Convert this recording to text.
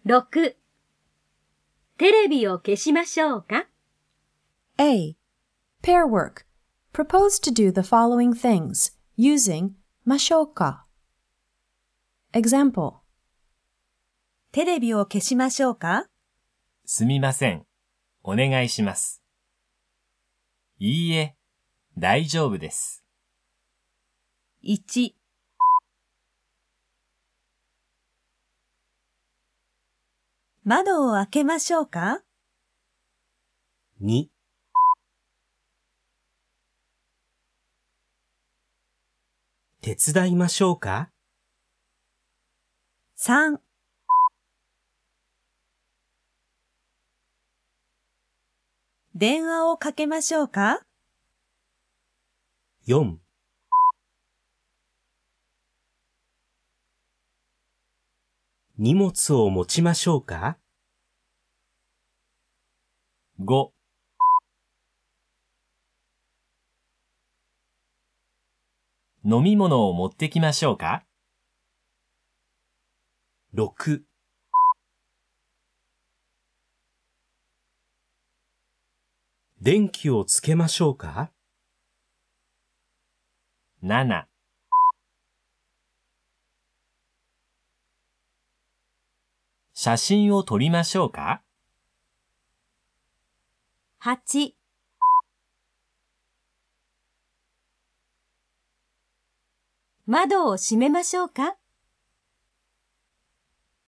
6、テレビを消しましょうか？ A. Pair work. Propose to do the following things using ましょうか. Example. テレビを消しましょうか？ すみません。お願いします。いいえ、大丈夫です。 1、窓を開けましょうか？ 2、手伝いましょうか？ 3、電話をかけましょうか？ 4、荷物を持ちましょうか？ 5、飲み物を持ってきましょうか？ 6、電気をつけましょうか？ 7、写真を撮りましょうか？ 8、窓を閉めましょうか？